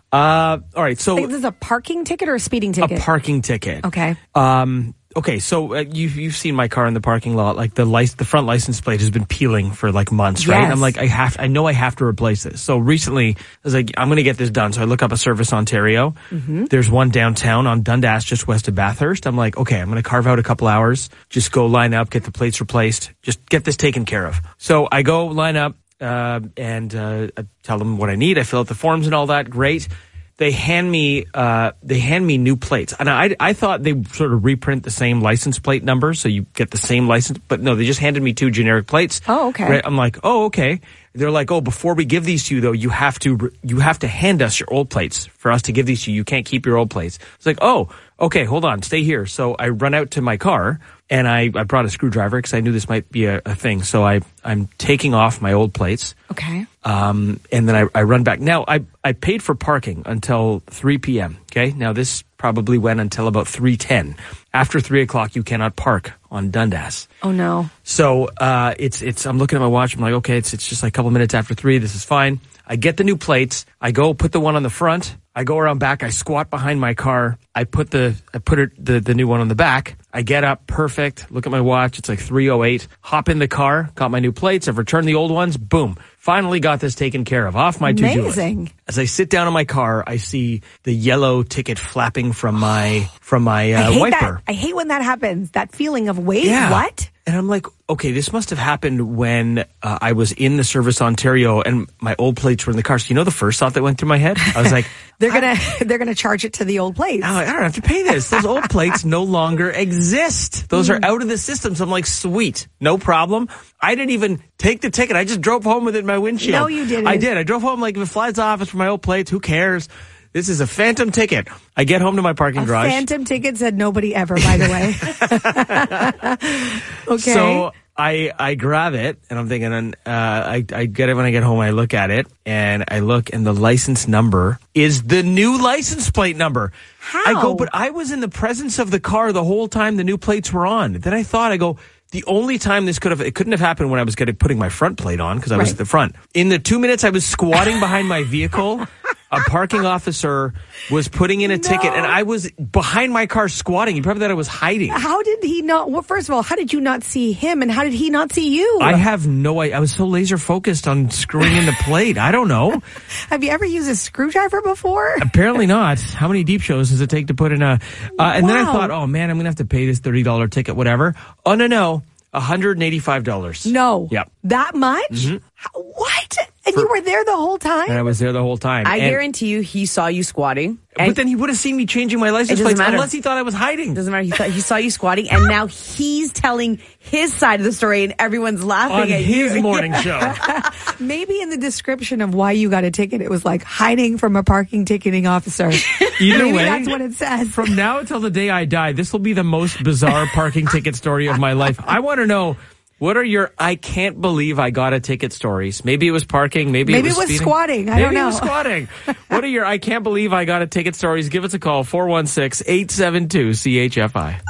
Uh, all right, so Is this a parking ticket or a speeding ticket? a parking ticket. Okay. Um, okay, so uh, you've you've seen my car in the parking lot. Like the lic- the front license plate has been peeling for like months, right? Yes. I'm like, I have, I know I have to replace this. So recently, I was like, I'm going to get this done. So I look up a Service Ontario. Mm-hmm. There's one downtown on Dundas, just west of Bathurst. I'm like, okay, I'm going to carve out a couple hours, just go line up, get the plates replaced, just get this taken care of. So I go line up uh, and uh, I tell them what I need. I fill out the forms and all that. Great. They hand me, uh, they hand me new plates. And I, I thought they sort of reprint the same license plate number, so you get the same license, but no, they just handed me two generic plates. Oh, okay. Right? I'm like, oh, okay. They're like, oh, before we give these to you though, you have to, you have to hand us your old plates for us to give these to you. You can't keep your old plates. It's like, oh, okay, hold on, stay here. So I run out to my car and I, I brought a screwdriver because I knew this might be a, a thing. So I, I'm taking off my old plates. Okay. Um, and then I, I run back. Now, I, I paid for parking until three p.m., okay? Now, this probably went until about three ten. After three o'clock, you cannot park on Dundas. Oh, no. So, uh, it's, it's, I'm looking at my watch. I'm like, okay, it's, it's just like a couple minutes after three. This is fine. I get the new plates. I go put the one on the front. I go around back. I squat behind my car. I put the, I put it, the, the new one on the back. I get up, perfect. Look at my watch. It's like three oh eight. Hop in the car. Got my new plates. I've returned the old ones. Boom. Finally got this taken care of. Off my to-do list. Amazing. As I sit down in my car, I see the yellow ticket flapping from my, from my, uh, I hate wiper. that. I hate when that happens. That feeling of, wait, Yeah. what? And I'm like, okay, this must have happened when uh, I was in the Service Ontario and my old plates were in the car. So you know the first thought that went through my head? I was like, They're gonna they're gonna charge it to the old plates. I, I don't have to pay this. Those old plates no longer exist. Those are out of the system. So I'm like, sweet, no problem. I didn't even take the ticket. I just drove home with it in my windshield. No, you didn't. I did. I drove home like, if it flies off, it's for my old plates. Who cares? This is a phantom ticket. I get home to my parking A garage. phantom ticket said nobody ever, by the way. Okay. So I I grab it and I'm thinking, uh, I I get it when I get home. I look at it and I look and the license number is the new license plate number. How? I go, but I was in the presence of the car the whole time the new plates were on. Then I thought, I go, the only time this could have, it couldn't have happened when I was getting putting my front plate on because I was Right. at the front. In the two minutes I was squatting behind my vehicle a parking officer was putting in a No. ticket, and I was behind my car squatting. He probably thought I was hiding. How did he not? Well, first of all, how did you not see him, and how did he not see you? I have no idea. I was so laser focused on screwing in the plate. I don't know. Have you ever used a screwdriver before? Apparently not. How many deep shows does it take to put in a... Uh, and then I Wow. thought, oh man, I'm going to have to pay this thirty dollars ticket, whatever. Oh, no, no. one hundred eighty-five dollars. No. Yep. That much? Mhm. How- What? And you were there the whole time? And I was there the whole time. I And- guarantee you he saw you squatting. But then he would have seen me changing my license It doesn't plates matter. unless he thought I was hiding. Doesn't matter. He, thought, he saw you squatting, and now he's telling his side of the story, and everyone's laughing On at his you. morning show. Maybe in the description of why you got a ticket, it was like hiding from a parking ticketing officer. Either Maybe way, that's what it says. From now until the day I die, this will be the most bizarre parking ticket story of my life. I want to know, what are your I can't believe I got a ticket stories? Maybe it was parking. Maybe, Maybe it was, it was speeding. squatting. I maybe don't know. it was squatting. What are your I can't believe I got a ticket stories? Give us a call, four one six, eight seven two, C H F I.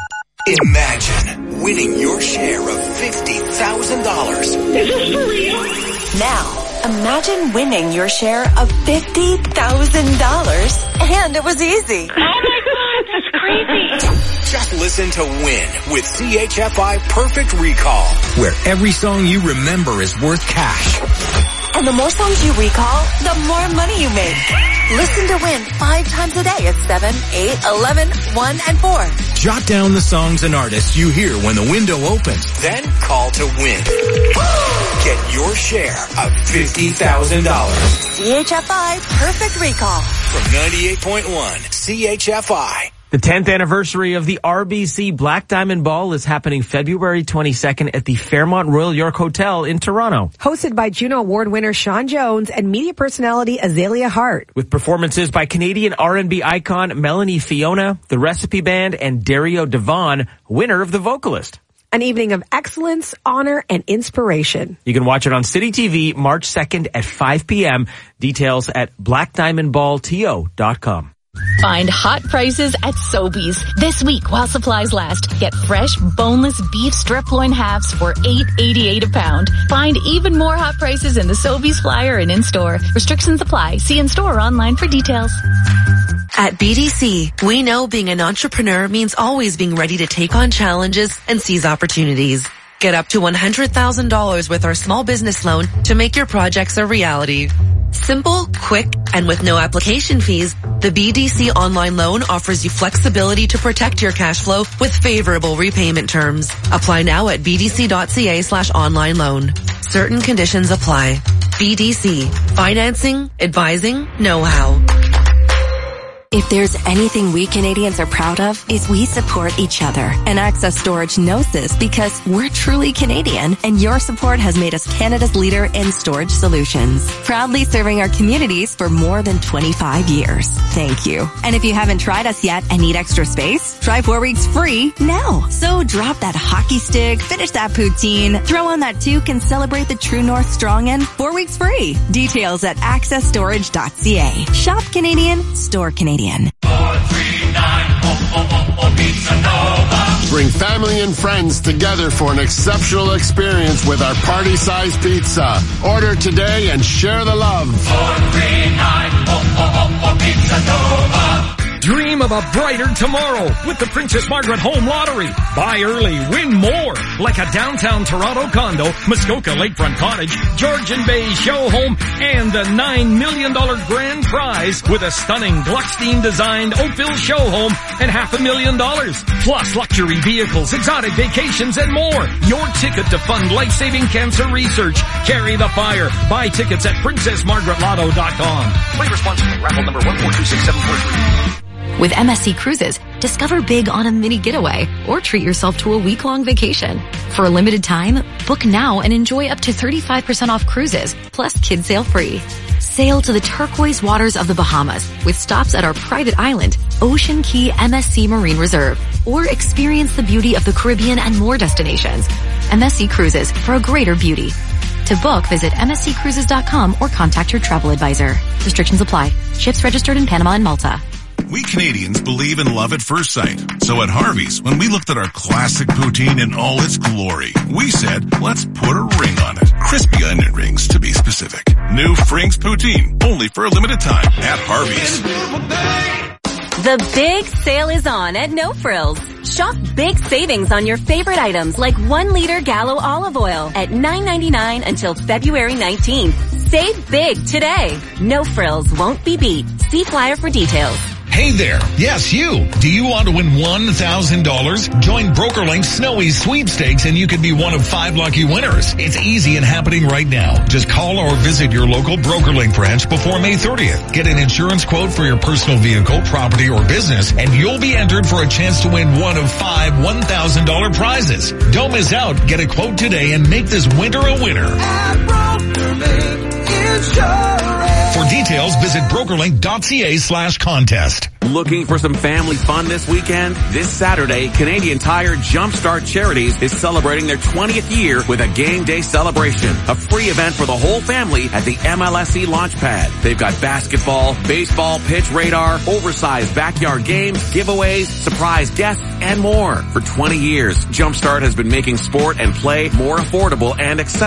Imagine winning your share of fifty thousand dollars. Is this for real? Now, imagine winning your share of fifty thousand dollars, and it was easy. Oh my God, that's crazy. Just listen to Win with C H F I Perfect Recall, where every song you remember is worth cash. And the more songs you recall, the more money you make. Listen to Win five times a day at seven, eight, eleven, one, and four. Jot down the songs and artists you hear when the window opens, then call to win. Get your share of fifty thousand dollars. C H F I Perfect Recall. From ninety-eight point one C H F I. The tenth anniversary of the R B C Black Diamond Ball is happening February twenty-second at the Fairmont Royal York Hotel in Toronto. Hosted by Juno Award winner Sean Jones and media personality Azalea Hart. With performances by Canadian R and B icon Melanie Fiona, The Recipe Band, and Dario Devon, winner of The Vocalist. An evening of excellence, honor, and inspiration. You can watch it on City T V March second at five p.m. Details at black diamond ball t o dot com. Find hot prices at Sobeys. This week while supplies last, get fresh, boneless beef strip loin halves for eight eighty-eight a pound. Find even more hot prices in the Sobeys flyer and in-store. Restrictions apply. See in-store or online for details. At B D C, we know being an entrepreneur means always being ready to take on challenges and seize opportunities. Get up to one hundred thousand dollars with our small business loan to make your projects a reality. Simple, quick, and with no application fees, the B D C online loan offers you flexibility to protect your cash flow with favorable repayment terms. Apply now at bdc.ca slash online loan. Certain conditions apply. B D C. Financing, advising, know-how. If there's anything we Canadians are proud of, is we support each other. And Access Storage knows this because we're truly Canadian, and your support has made us Canada's leader in storage solutions. Proudly serving our communities for more than twenty-five years. Thank you. And if you haven't tried us yet and need extra space, try four weeks free now. So drop that hockey stick, finish that poutine, throw on that toque, and celebrate the True North Strong End four weeks free. Details at access storage dot c a. Shop Canadian, store Canadian. Bring family and friends together for an exceptional experience with our party-sized pizza. Order today and share the love. Dream of a brighter tomorrow with the Princess Margaret Home Lottery. Buy early, win more. Like a downtown Toronto condo, Muskoka Lakefront Cottage, Georgian Bay show home, and the nine million dollars grand prize with a stunning Gluckstein-designed Oakville show home and half a million dollars. Plus luxury vehicles, exotic vacations, and more. Your ticket to fund life-saving cancer research. Carry the fire. Buy tickets at princess margaret lotto dot com. Play responsibly. Raffle number one four two six seven four three. With M S C Cruises, discover big on a mini getaway or treat yourself to a week-long vacation. For a limited time, book now and enjoy up to thirty-five percent off cruises, plus kids sail free. Sail to the turquoise waters of the Bahamas with stops at our private island, Ocean Key M S C Marine Reserve, or experience the beauty of the Caribbean and more destinations. M S C Cruises for a greater beauty. To book, visit m s c cruises dot com or contact your travel advisor. Restrictions apply. Ships registered in Panama and Malta. We Canadians believe in love at first sight. So at Harvey's, when we looked at our classic poutine in all its glory, we said, let's put a ring on it. Crispy onion rings, to be specific. New Frings Poutine, only for a limited time at Harvey's. The big sale is on at No Frills. Shop big savings on your favorite items like one liter Gallo olive oil at nine ninety-nine until February nineteenth. Save big today. No Frills won't be beat. See flyer for details. Hey there. Yes, you. Do you want to win one thousand dollars? Join BrokerLink Snowy Sweepstakes and you could be one of five lucky winners. It's easy and happening right now. Just call or visit your local BrokerLink branch before May thirtieth. Get an insurance quote for your personal vehicle, property, or business, and you'll be entered for a chance to win one of five one thousand dollars prizes. Don't miss out. Get a quote today and make this winter a winner. At BrokerLink Insurance. For details, visit brokerlink.ca slash contest. Looking for some family fun this weekend? This Saturday, Canadian Tire Jumpstart Charities is celebrating their twentieth year with a game day celebration. A free event for the whole family at the M L S E Launchpad. They've got basketball, baseball, pitch radar, oversized backyard games, giveaways, surprise guests, and more. For twenty years, Jumpstart has been making sport and play more affordable and accessible.